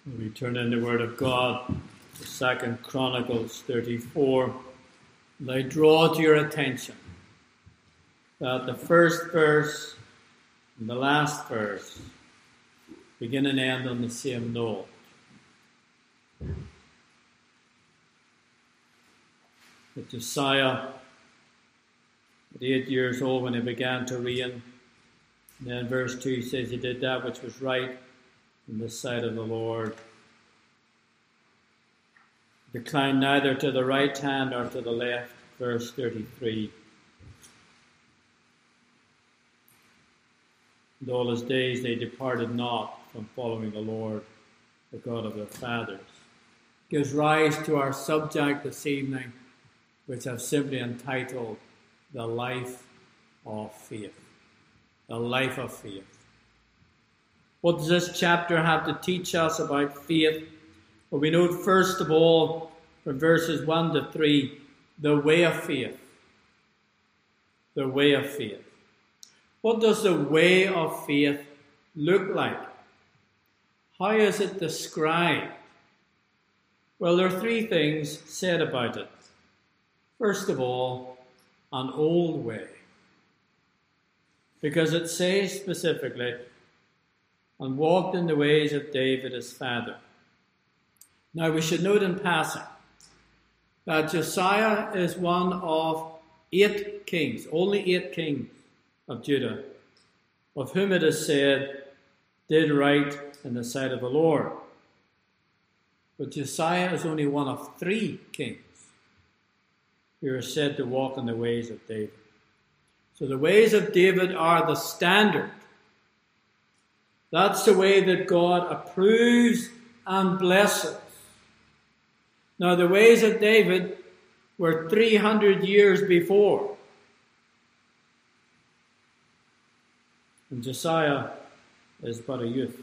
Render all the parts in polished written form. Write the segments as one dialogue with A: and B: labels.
A: We turn in the Word of God to 2 Chronicles 34. And I draw to your attention that the first verse and the last verse begin and end on the same note. That Josiah, at 8 years old when he began to reign, and then verse 2 says he did that which was right in the sight of the Lord. Declined neither to the right hand nor to the left, verse 33. And all his days they departed not from following the Lord, the God of their fathers. Gives rise to our subject this evening, which I've simply entitled, The Life of Faith. The Life of Faith. What does this chapter have to teach us about faith? Well, we note first of all, from verses 1 to 3, the way of faith. The way of faith. What does the way of faith look like? How is it described? Well, there are three things said about it. First of all, an old way. Because it says specifically, and walked in the ways of David his father. Now we should note in passing that Josiah is one of 8 kings, only 8 kings of Judah, of whom it is said, did right in the sight of the Lord. But Josiah is only one of 3 kings who are said to walk in the ways of David. So the ways of David are the standard. That's the way that God approves and blesses. Now, the ways of David were 300 years before. And Josiah is but a youth.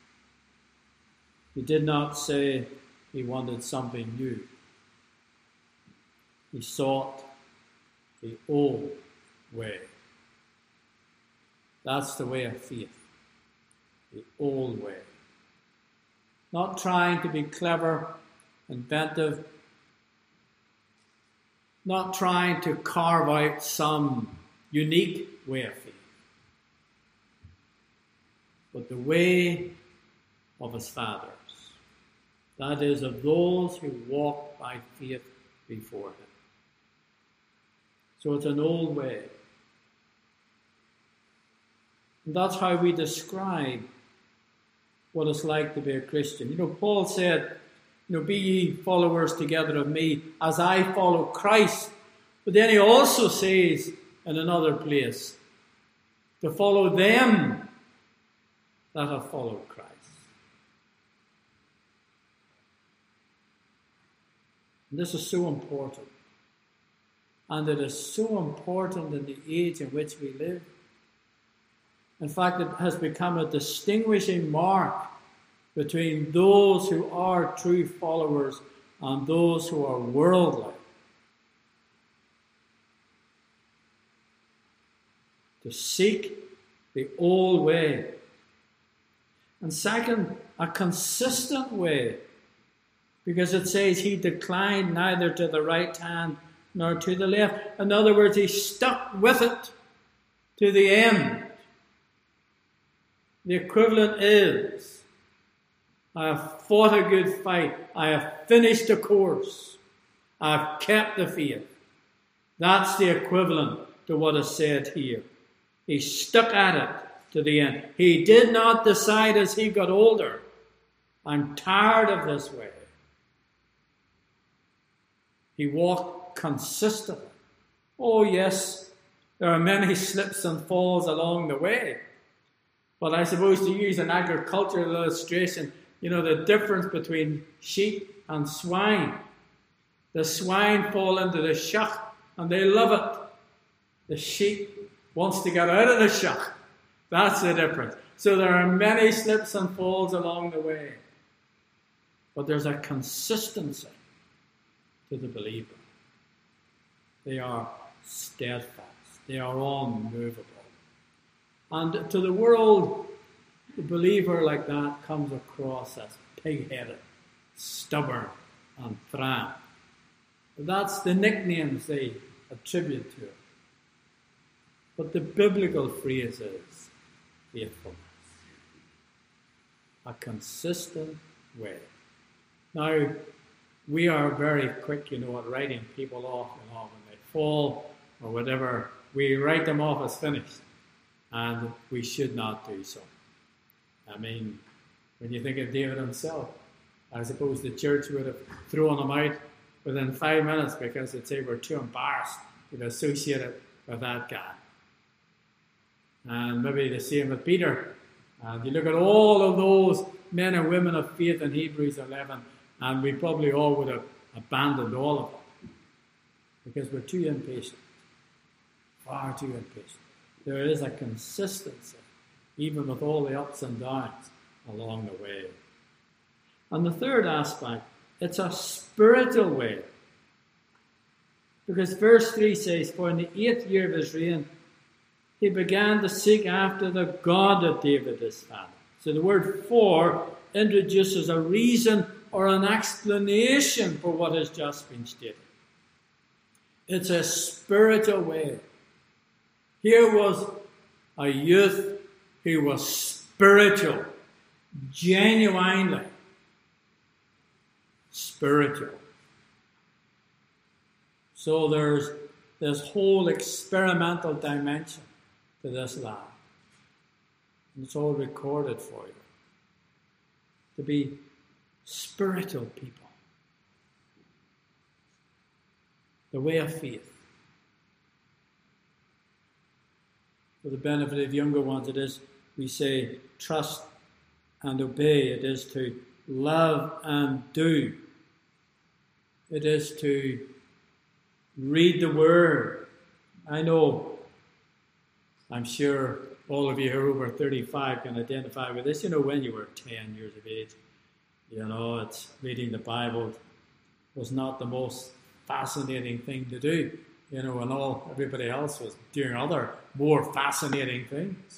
A: He did not say he wanted something new. He sought the old way. That's the way of faith. The old way. Not trying to be clever, inventive, not trying to carve out some unique way of faith, but the way of his fathers. That is, of those who walked by faith before him. So it's an old way. And that's how we describe what it's like to be a Christian. You know, Paul said, be ye followers together of me as I follow Christ. But then he also says in another place, to follow them that have followed Christ. And this is so important. And it is so important in the age in which we live. In fact, it has become a distinguishing mark between those who are true followers and those who are worldly. To seek the old way. And second, a consistent way. Because it says he declined neither to the right hand nor to the left. In other words, he stuck with it to the end. The equivalent is, I have fought a good fight. I have finished the course. I have kept the faith. That's the equivalent to what is said here. He stuck at it to the end. He did not decide as he got older, I'm tired of this way. He walked consistently. Oh yes, there are many slips and falls along the way. But I suppose to use an agricultural illustration, the difference between sheep and swine. The swine fall into the shuck and they love it. The sheep wants to get out of the shuck. That's the difference. So there are many slips and falls along the way. But there's a consistency to the believer. They are steadfast. They are unmovable. And to the world, the believer like that comes across as pig-headed, stubborn, and proud. That's the nicknames they attribute to it. But the biblical phrase is faithfulness. A consistent way. Now, we are very quick, at writing people off when they fall or whatever. We write them off as finished. And we should not do so. I mean, when you think of David himself, I suppose the church would have thrown him out within 5 minutes because they'd say we're too embarrassed to be associated with that guy. And maybe the same with Peter. And you look at all of those men and women of faith in Hebrews 11, and we probably all would have abandoned all of them because we're too impatient, far too impatient. There is a consistency, even with all the ups and downs along the way. And the third aspect, it's a spiritual way. Because verse 3 says, for in the 8th year of his reign, he began to seek after the God of David his father. So the word for introduces a reason or an explanation for what has just been stated. It's a spiritual way. Here was a youth who was spiritual, genuinely spiritual. So there's this whole experimental dimension to this lad. And it's all recorded for you. To be spiritual people. The way of faith. For the benefit of younger ones, it is, we say, trust and obey. It is to love and do. It is to read the Word. I'm sure all of you who are over 35 can identify with this. When you were 10 years of age, it's reading the Bible was not the most fascinating thing to do. And everybody else was doing other more fascinating things.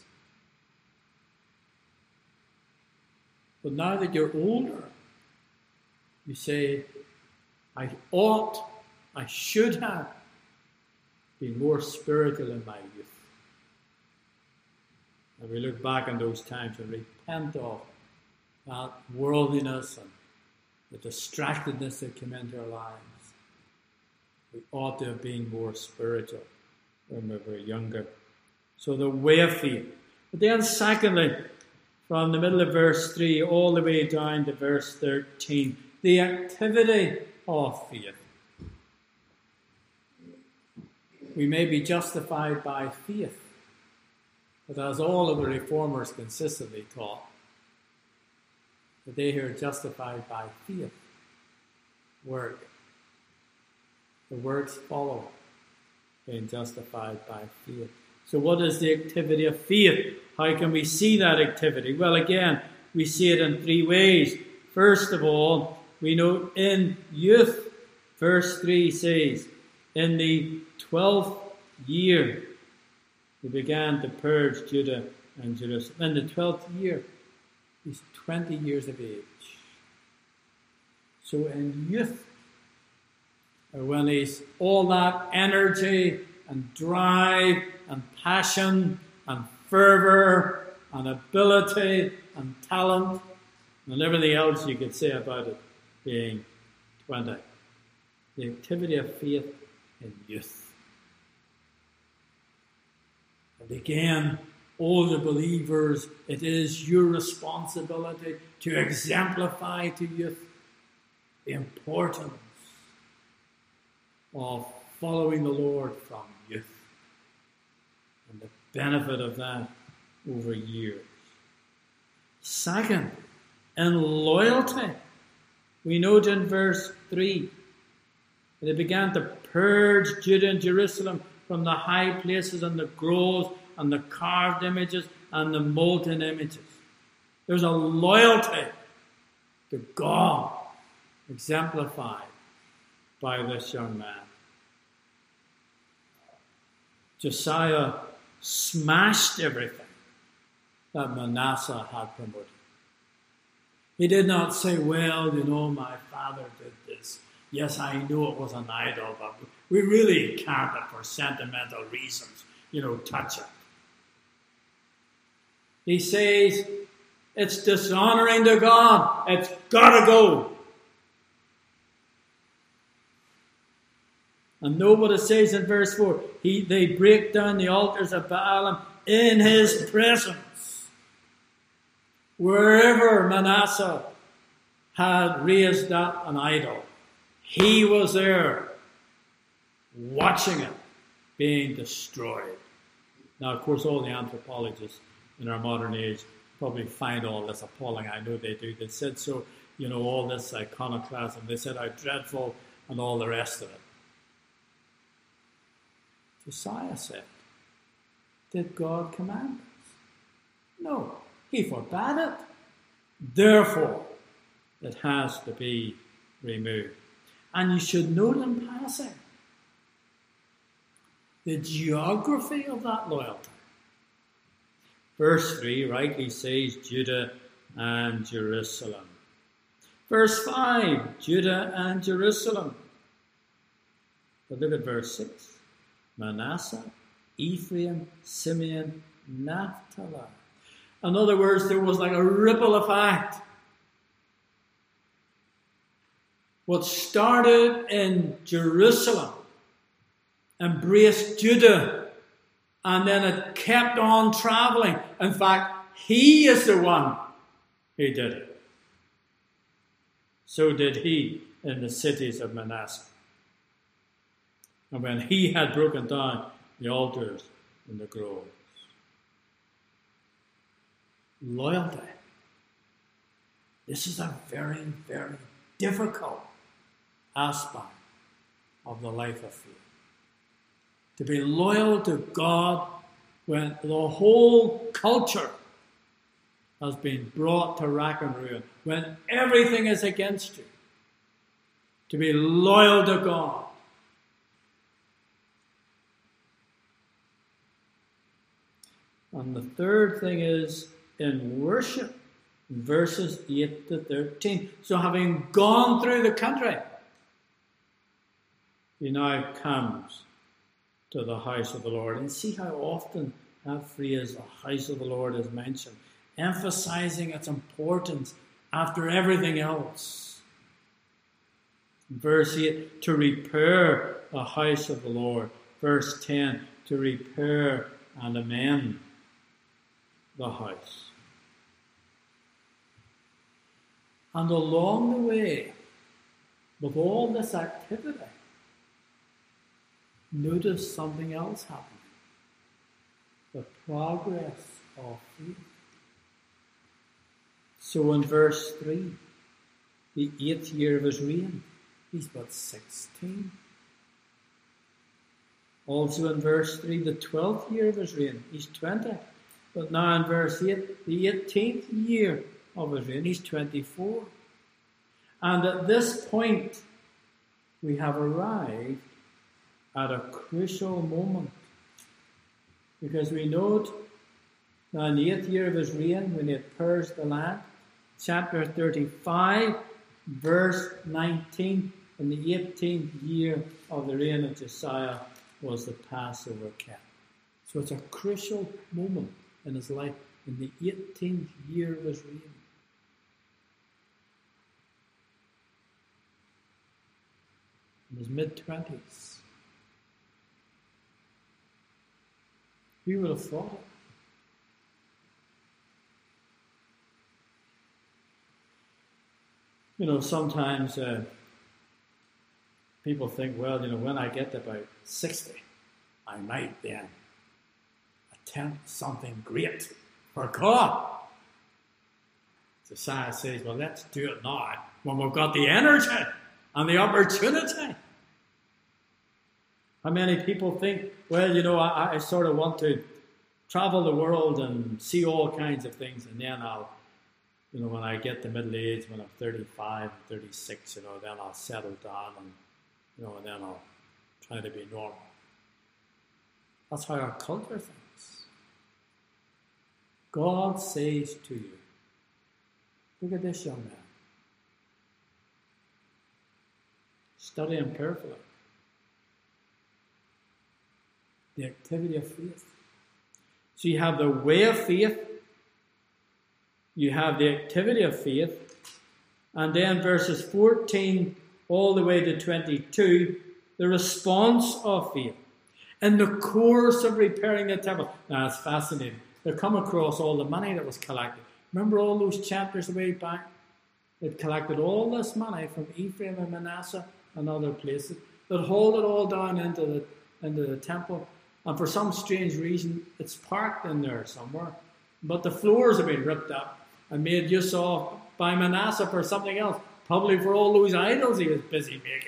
A: But now that you're older, you say, I should have been more spiritual in my youth. And we look back on those times and repent of that worldliness and the distractedness that came into our lives. We ought to have been more spiritual when we were younger. So the way of faith. But then secondly, from the middle of verse 3 all the way down to verse 13, the activity of faith. We may be justified by faith, but as all of the reformers consistently taught, that they who are justified by faith work. The works follow being justified by faith. So what is the activity of faith? How can we see that activity? Well, again, we see it in three ways. First of all, we know in youth, verse 3 says, in the 12th year, he began to purge Judah and Jerusalem. In the 12th year, he's 20 years of age. So in youth, when he's all that energy and drive and passion and fervour and ability and talent and everything else you could say about it being 20. The activity of faith in youth. And again, older believers, it is your responsibility to exemplify to youth the importance of following the Lord from youth and the benefit of that over years. Second, in loyalty, we note in verse 3 that they began to purge Judah and Jerusalem from the high places and the groves and the carved images and the molten images. There's a loyalty to God exemplified by this young man. Josiah smashed everything that Manasseh had promoted. He did not say, well, my father did this. Yes, I know it was an idol, but we really can't, for sentimental reasons, touch it. He says, it's dishonoring to God. It's got to go. And know what it says in verse 4. They break down the altars of Baalim in his presence. Wherever Manasseh had raised up an idol, he was there watching it being destroyed. Now, of course, all the anthropologists in our modern age probably find all this appalling. I know they do. They said so, all this iconoclasm. They said how dreadful and all the rest of it. Josiah said, did God command us? No, he forbade it. Therefore, it has to be removed. And you should note in passing the geography of that loyalty. Verse 3 rightly says Judah and Jerusalem. Verse 5, Judah and Jerusalem. But look at verse 6. Manasseh, Ephraim, Simeon, Naphtali. In other words, there was like a ripple effect. What started in Jerusalem embraced Judah, and then it kept on traveling. In fact, he is the one who did it. So did he in the cities of Manasseh. And when he had broken down the altars in the groves. Loyalty. This is a very, very difficult aspect of the life of faith. To be loyal to God when the whole culture has been brought to rack and ruin, when everything is against you. To be loyal to God. And the third thing is in worship, verses 8 to 13. So having gone through the country, he now comes to the house of the Lord. And see how often that phrase, the house of the Lord, is mentioned, emphasizing its importance after everything else. Verse 8, to repair the house of the Lord. Verse 10, to repair and amend the house. And along the way, with all this activity, notice something else happening. The progress of faith. So in verse 3, the 8th year of his reign, he's but 16. Also in verse 3, the 12th year of his reign, he's 20. But now in verse 8, the 18th year of his reign, he's 24. And at this point, we have arrived at a crucial moment. Because we note that in the 8th year of his reign, when he had purged the land, chapter 35, verse 19, in the 18th year of the reign of Josiah was the Passover kept. So it's a crucial moment in his life, in the 18th year of his reign. In his mid-20s. Who would have thought it? Sometimes people think, well, when I get to about 60, I might then attempt something great for God. Josiah says, well, let's do it now when we've got the energy and the opportunity. How many people think, well, I sort of want to travel the world and see all kinds of things, and then I'll, when I get to middle age, when I'm 35, 36, then I'll settle down and, and then I'll try to be normal. That's how our culture thinks. God says to you, Look at this young man. Study him carefully. The activity of faith. So you have the way of faith, you have the activity of faith, and then verses 14 all the way to 22, the response of faith. In the course of repairing the temple. Now it's fascinating. They come across all the money that was collected. Remember all those chapters way back? They'd collected all this money from Ephraim and Manasseh and other places. They'd hauled it all down into the temple. And for some strange reason, it's parked in there somewhere. But the floors have been ripped up and made use of by Manasseh for something else. Probably for all those idols he was busy making.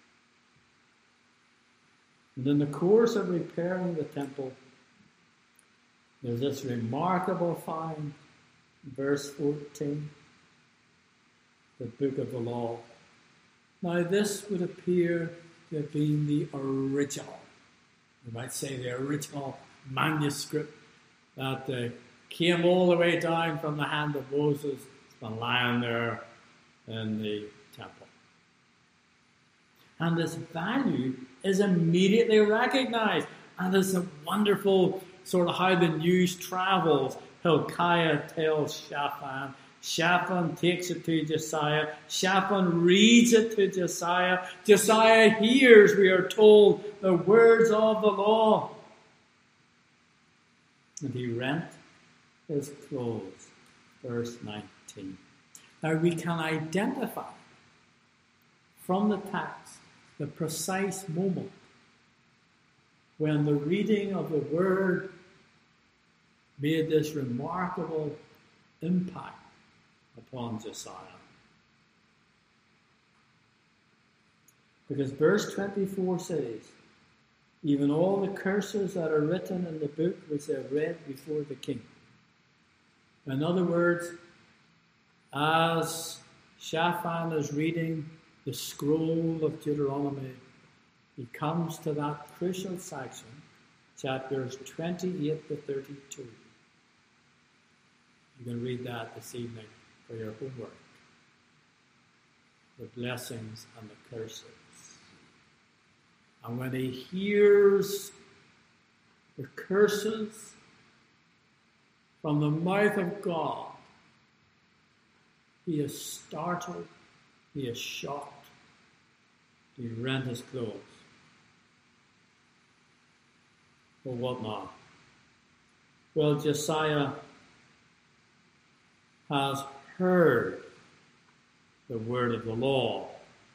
A: And in the course of repairing the temple, there's this remarkable find, verse 14, the book of the law. Now this would appear to have been the original, you might say the original manuscript that came all the way down from the hand of Moses. It's been lying there in the temple. And this value is immediately recognized. And it's a wonderful sort of how the news travels. Hilkiah tells Shaphan. Shaphan takes it to Josiah. Shaphan reads it to Josiah. Josiah hears, we are told, the words of the law. And he rent his clothes. Verse 19. Now we can identify from the text the precise moment when the reading of the word made this remarkable impact upon Josiah. Because verse 24 says, even all the curses that are written in the book which they have read before the king. In other words, as Shaphan is reading the scroll of Deuteronomy, he comes to that crucial section, chapters 28 to 32. You can read that this evening for your homework. The blessings and the curses. And when he hears the curses from the mouth of God, he is startled, he is shocked, he rent his clothes. Well, what now? Well, Josiah has heard the word of the law.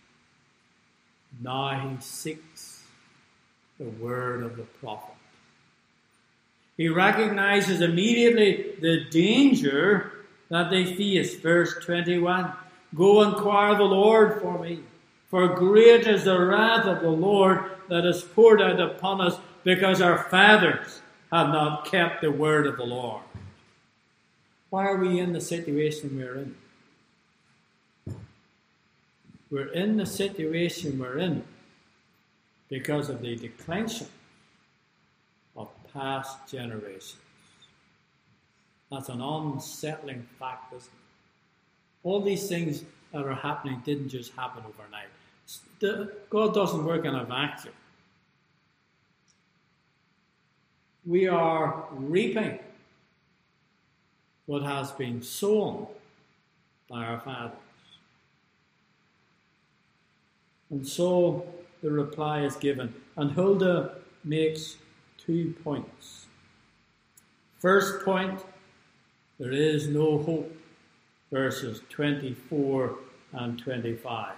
A: Now he seeks the word of the prophet. He recognizes immediately the danger that they face. Verse 21, go inquire the Lord for me, for great is the wrath of the Lord that is poured out upon us, because our fathers have not kept the word of the Lord. Why are we in the situation we're in? We're in the situation we're in because of the declension of past generations. That's an unsettling fact, isn't it? All these things that are happening didn't just happen overnight. God doesn't work in a vacuum. We are reaping what has been sown by our fathers. And so the reply is given. And Huldah makes 2 points. First point, there is no hope. Verses 24 and 25.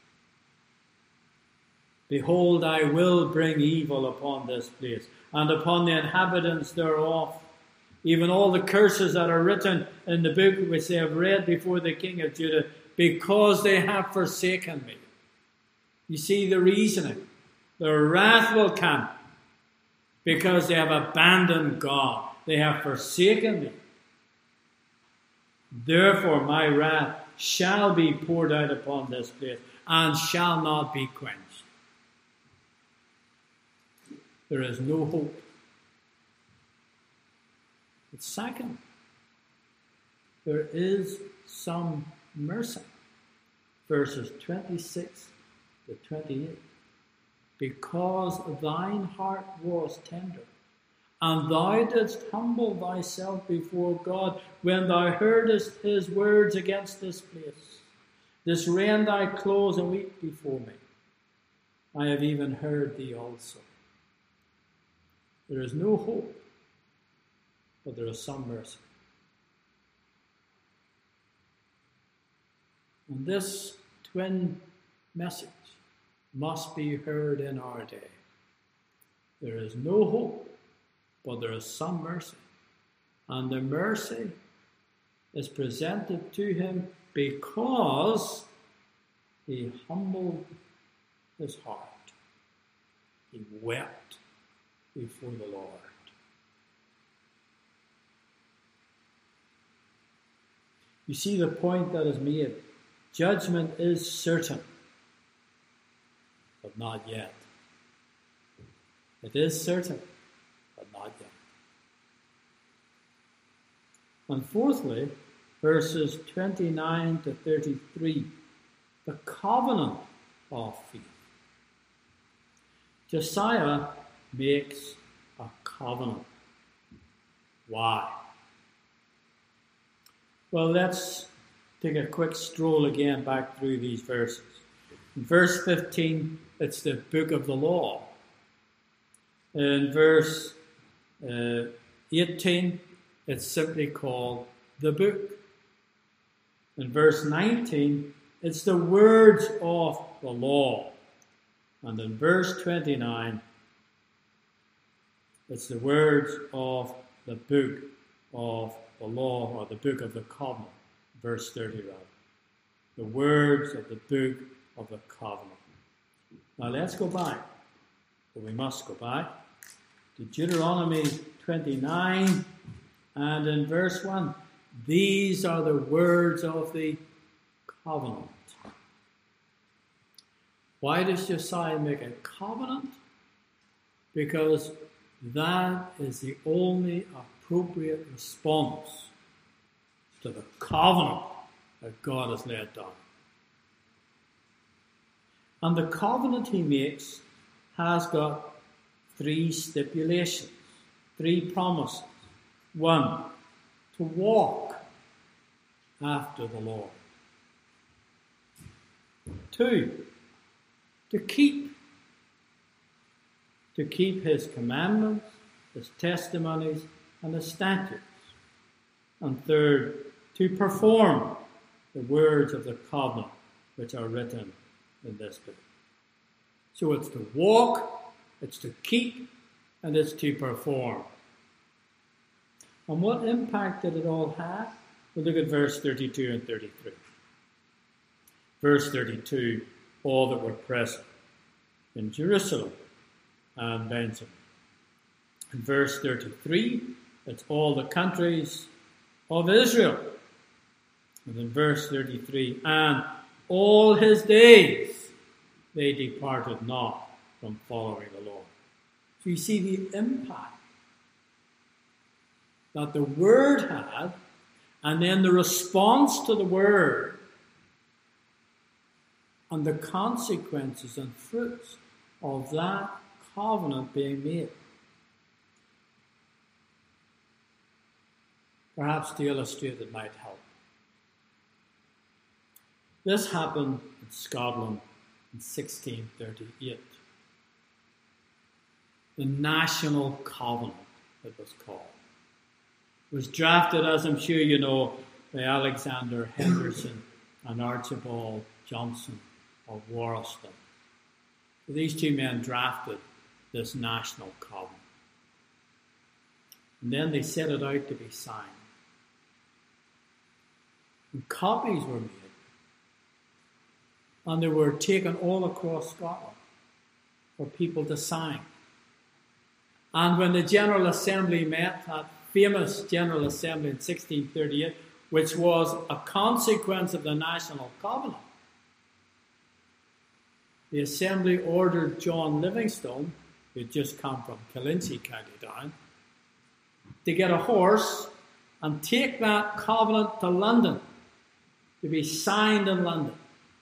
A: Behold, I will bring evil upon this place, and upon the inhabitants thereof, even all the curses that are written in the book which they have read before the king of Judah, because they have forsaken me. You see the reasoning. Their wrath will come because they have abandoned God. They have forsaken me. Therefore my wrath shall be poured out upon this place, and shall not be quenched. There is no hope. But second, there is some mercy. Verses 26 to 28. Because thine heart was tender, and thou didst humble thyself before God when thou heardest his words against this place. This rend thy clothes and weep before me. I have even heard thee also. There is no hope, but there is some mercy. And this twin message must be heard in our day. There is no hope, but there is some mercy. And the mercy is presented to him because he humbled his heart. He wept before the Lord. You see the point that is made. Judgment is certain, but not yet. It is certain, but not yet. And fourthly, verses 29 to 33, the covenant of faith. Josiah makes a covenant. Why? Well, let's take a quick stroll again back through these verses. In verse 15, it's the book of the law. In verse 18, it's simply called the book. In verse 19, it's the words of the law. And in verse 29, it's the words of the book of the law, or the book of the covenant. Verse 30, rather. The words of the book of the covenant. Now let's go back, or we must go back, to Deuteronomy 29, and in verse 1, these are the words of the covenant. Why does Josiah make a covenant? Because that is the only appropriate response to the covenant that God has laid down. And the covenant he makes has got 3 stipulations, 3 promises. 1, to walk after the Lord. 2, to keep his commandments, his testimonies, and his statutes. And 3rd, to perform the words of the covenant which are written in this book. So it's to walk, it's to keep, and it's to perform. And what impact did it all have? Well, look at verse 32 and 33. Verse 32, all that were present in Jerusalem and Benjamin. In verse 33, it's all the countries of Israel. And in verse 33, and all his days they departed not from following the Lord. So you see the impact that the word had, and then the response to the word, and the consequences and fruits of that covenant being made. Perhaps to illustrate it might help. This happened in Scotland in 1638. The National Covenant, it was called. It was drafted, as I'm sure you know, by Alexander Henderson and Archibald Johnson of Warriston. So these 2 men drafted this National Covenant. And then they set it out to be signed. And copies were made. And they were taken all across Scotland for people to sign. And when the General Assembly met, that famous General Assembly in 1638, which was a consequence of the National Covenant, the Assembly ordered John Livingstone, who had just come from Kilinchy, County Down, to get a horse and take that covenant to London to be signed in London.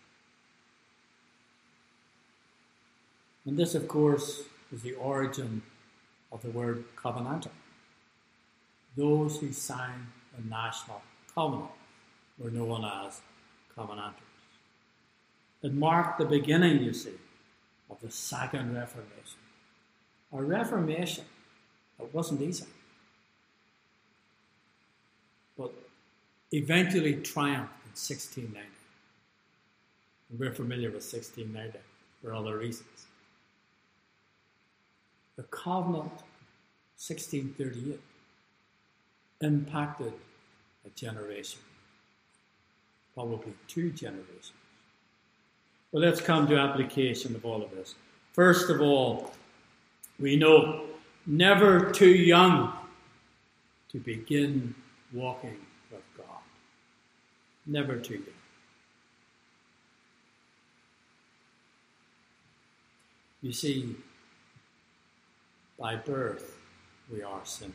A: And this, of course, is the origin of the word covenanter. Those who signed the national covenant were known as covenanters. It marked the beginning, you see, of the Second Reformation. A Reformation that wasn't easy, but eventually triumphed in 1690. And we're familiar with 1690 for other reasons. The Covenant 1638 impacted a generation, probably two generations. Well, let's come to application of all of this. First of all, we know never too young to begin walking with God. Never too young. You see, by birth, we are sinners.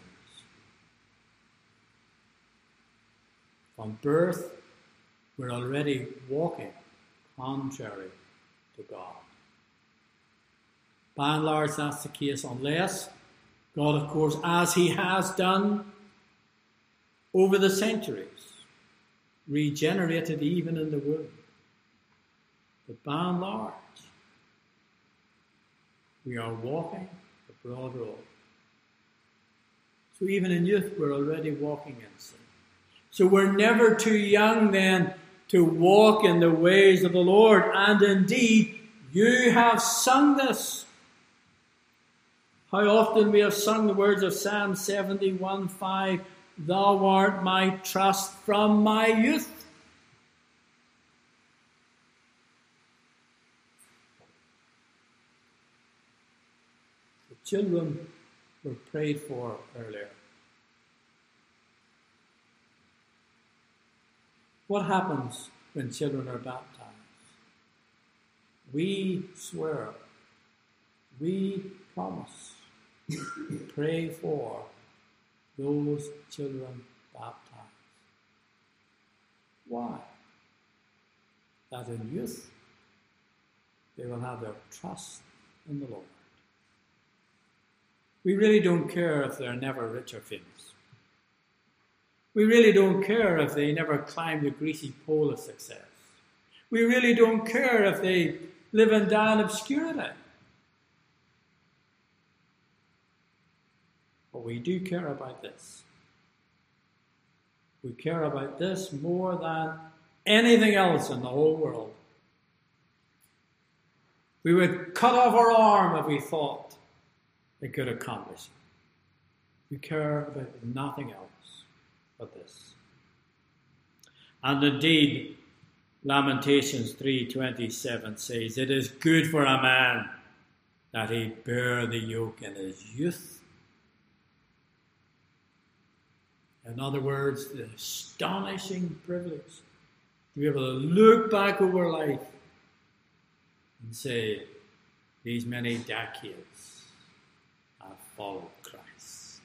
A: From birth, we're already walking contrary to God. By and large, that's the case, unless God, of course, as he has done over the centuries, regenerated even in the womb. But by and large, we are walking the broad road. So even in youth, we're already walking in sin. So we're never too young then to walk in the ways of the Lord. And indeed, you have sung this. How often we have sung the words of Psalm 71:5, "Thou art my trust from my youth." The children were prayed for earlier. What happens when children are baptized? We swear, we promise, pray for those children baptized. Why? That in youth they will have their trust in the Lord. We really don't care if they're never rich or famous. We really don't care if they never climb the greasy pole of success. We really don't care if they live and die in obscurity. But we do care about this. We care about this more than anything else in the whole world. We would cut off our arm if we thought it could accomplish it. We care about nothing else but this. And indeed, Lamentations 3:27 says, "It is good for a man that he bear the yoke in his youth." In other words, the astonishing privilege to be able to look back over life and say, these many decades I've followed Christ.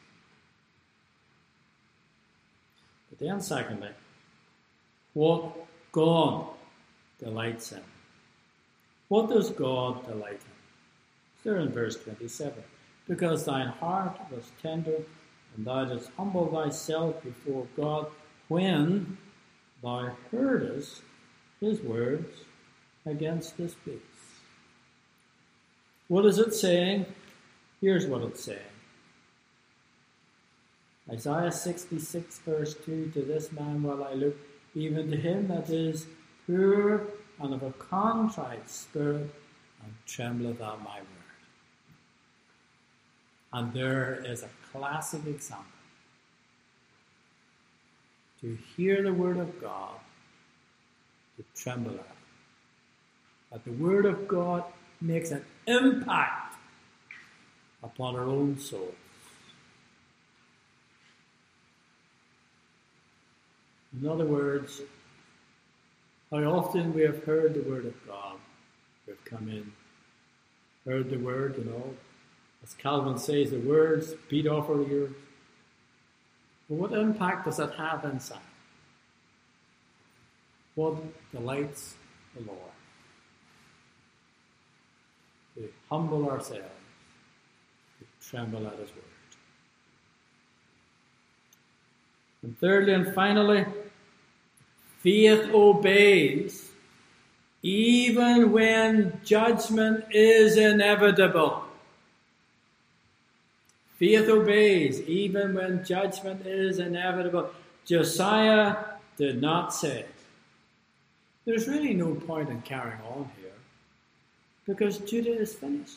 A: But then secondly, what God delights in. What does God delight in? It's there in verse 27. "Because thine heart was tender, and thou didst humble thyself before God when thou heardest his words against this peace." What is it saying? Here's what it's saying. Isaiah 66 verse 2, "To this man will I look, even to him that is poor and of a contrite spirit, and trembleth at my word." And there is a classic example. To hear the word of God, to tremble at it. That the word of God makes an impact upon our own souls. In other words, how often we have heard the word of God. We've come in, heard the word, as Calvin says, the words beat off our ears. But what impact does that have inside? what delights the Lord. To humble ourselves, to tremble at his word. And thirdly and finally, faith obeys even when judgment is inevitable. Faith obeys even when judgment is inevitable. Josiah did not say, there's really no point in carrying on here because Judah is finished.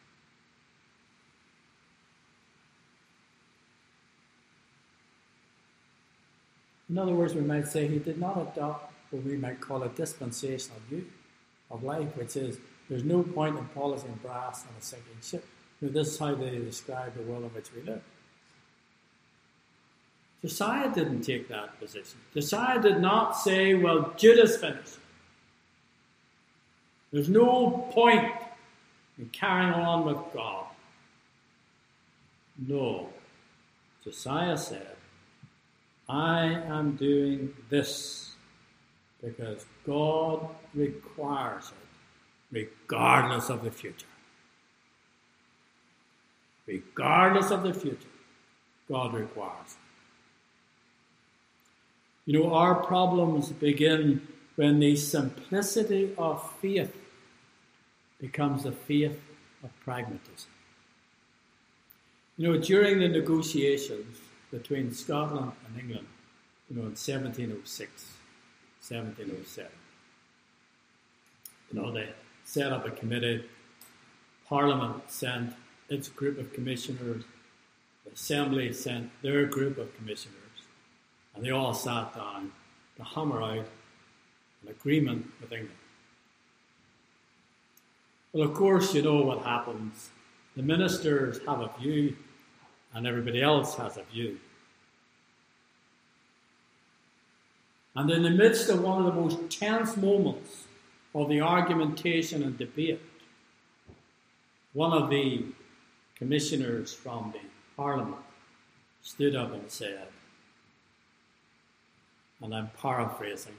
A: In other words, we might say he did not adopt what we might call a dispensational view of life, which is there's no point in polishing brass on a sinking ship. This is how they describe the world in which we live. Josiah didn't take that position. Josiah did not say, well, Judah's finished. There's no point in carrying on with God. No. Josiah said, I am doing this because God requires it, regardless of the future. Regardless of the future, God requires it. You know, our problems begin when the simplicity of faith becomes the faith of pragmatism. You know, during the negotiations between Scotland and England, in 1706, 1707, they set up a committee. Parliament sent its group of commissioners. The Assembly sent their group of commissioners. And they all sat down to hammer out an agreement with England. Well, of course, you know what happens. The ministers have a view, and everybody else has a view. And in the midst of one of the most tense moments of the argumentation and debate, one of the commissioners from the Parliament stood up and said, and I'm paraphrasing,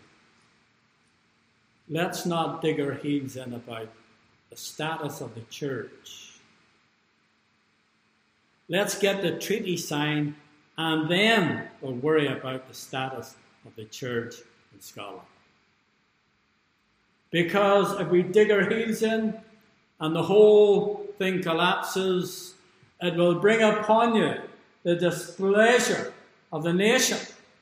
A: let's not dig our heels in about the status of the church. Let's get the treaty signed and then we'll worry about the status of the church in Scotland. Because if we dig our heels in and the whole thing collapses, it will bring upon you the displeasure of the nation.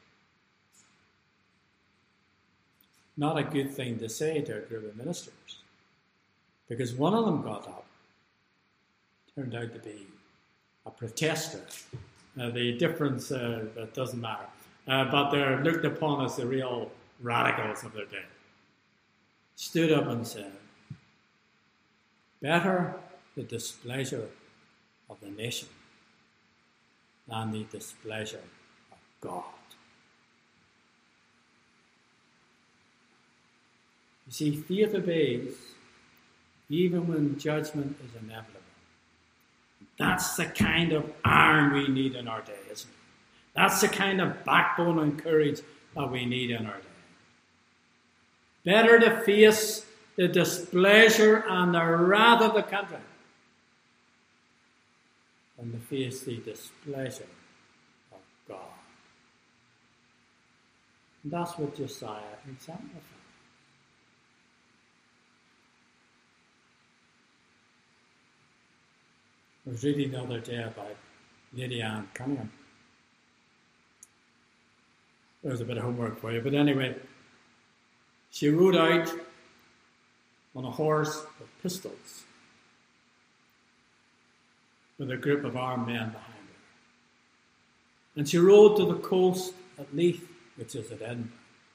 A: Not a good thing to say to a group of ministers. Because one of them got up, turned out to be a protester. The difference, that doesn't matter. But they're looked upon as the real radicals of their day. Stood up and said, better the displeasure of the nation than the displeasure of God. You see, faith obeys even when judgment is inevitable. That's the kind of iron we need in our day, isn't it? That's the kind of backbone and courage that we need in our day. Better to face the displeasure and the wrath of the country than to face the displeasure of God. And that's what Josiah exemplified. I was reading the other day about Lady Anne Cunningham. There's a bit of homework for you, but anyway, she rode out on a horse with pistols with a group of armed men behind her. And she rode to the coast at Leith, which is at Edinburgh,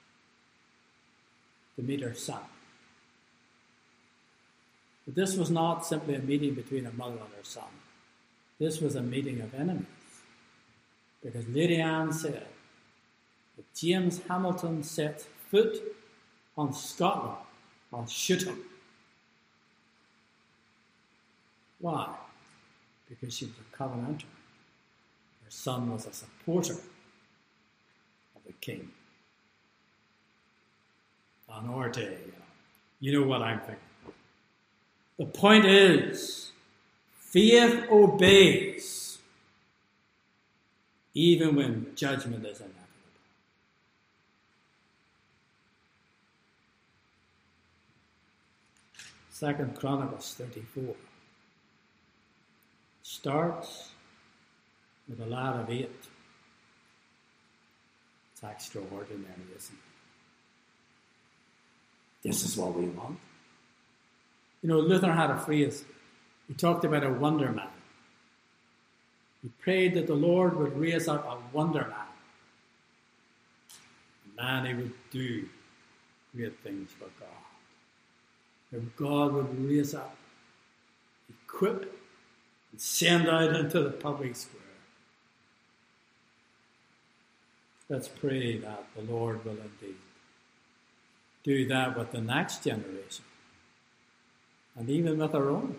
A: to meet her son. But this was not simply a meeting between a mother and her son. This was a meeting of enemies. Because Lady Anne said, if James Hamilton sets foot on Scotland, I'll shoot him. Why? Because she was a Covenanter. Her son was a supporter of the king. on our day. You know what I'm thinking. The point is, faith obeys even when judgment is inevitable. 2 Chronicles 34 starts with a lad of 8. It's extraordinary, isn't it? This is what we want. You know, Luther had a phrase. He talked about a wonder man. He prayed that the Lord would raise up a wonder man. A man who would do great things for God. That God would raise up, equip, and send out into the public square. Let's pray that the Lord will indeed do that with the next generation, and even with our own.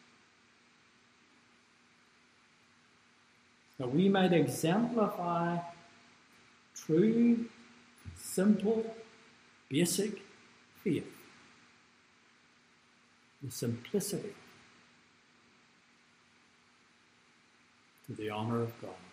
A: That we might exemplify true, simple, basic faith. The simplicity to the honor of God.